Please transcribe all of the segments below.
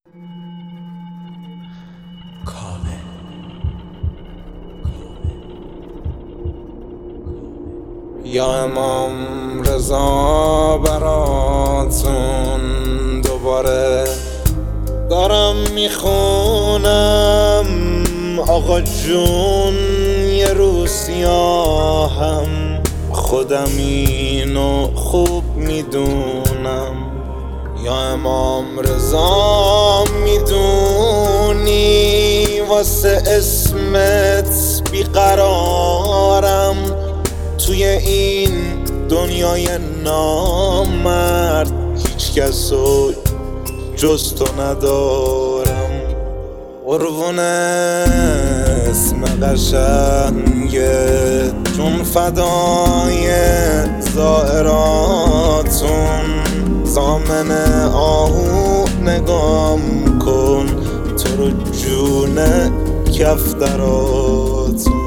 یا امام رضا براتون دوباره دارم میخونم. آقا جون یه روز سیاهم، خودم اینو خوب میدونم. یا امام رضا میدونی واسه اسمت بیقرارم، توی این دنیای نامرد هیچ کسو جز تو ندارم. قربون اسم قشنگت جون فدای زائراتون، زامن آهو نگام کن تو رو جون کفتراتون.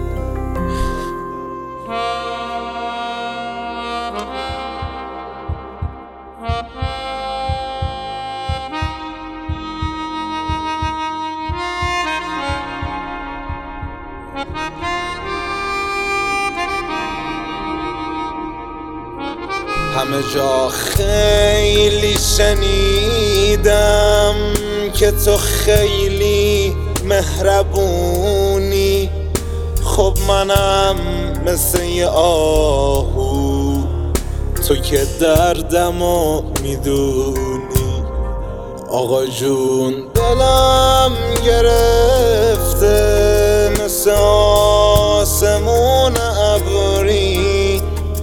همه جا خیلی شنیدم که تو خیلی مهربونی، خب منم مثل یه آهو، تو که دردمو میدونی. آقا جون دلم گرفته مثل آسمون ابری،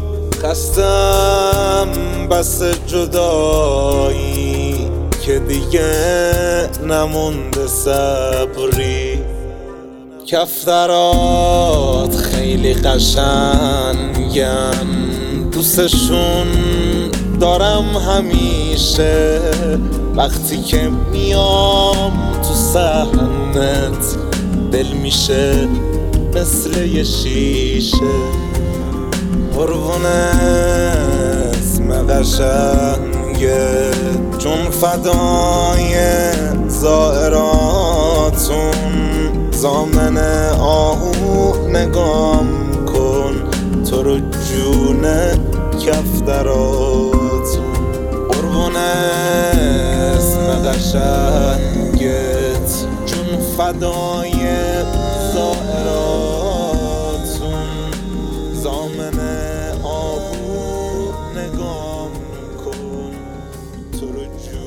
خستم بس جدایی که دیگه نمونده صبری. کفترات خیلی قشنگن، دوستشون دارم همیشه، وقتی که میام تو صحنت دل میشه مثل یه شیشه. قربون اسم قشنگت جون فدای زائراتون، زامن آهو نگام کن تو رو جون کفتراتون. قربون اسم قشنگت جون فدای زائراتون، زامن آهو نگام کن تو رو جون